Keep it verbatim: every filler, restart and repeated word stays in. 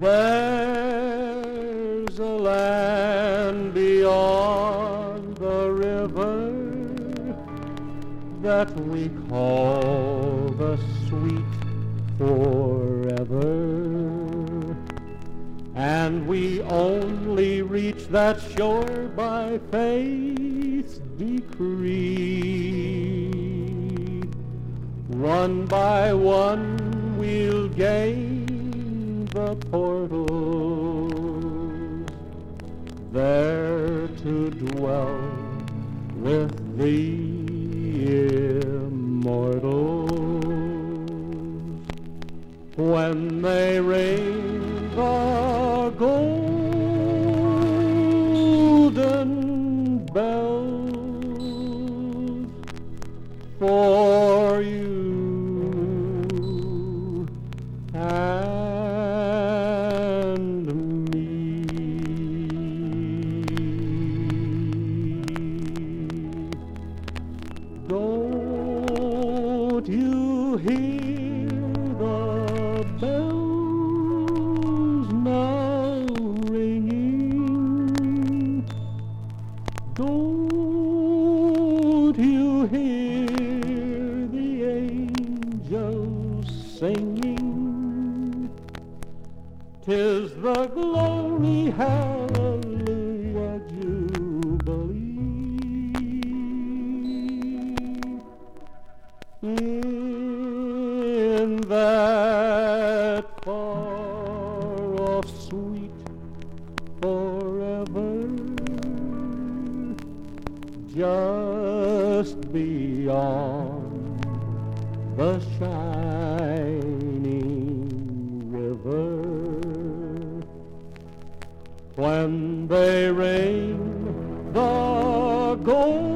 There's a land beyond the river that we call the sweet forever, and we only reach that shore by faith's decree. One by one we'll gain the portals, there to dwell with the immortals. When they ring the golden bells for you and me, don't you hear the bells now ringing? Don't you hear the angels singing? 'Tis the glory, hallelujah, jubilee. In that far-off sweet forever, just beyond the shining river. When they ring the gold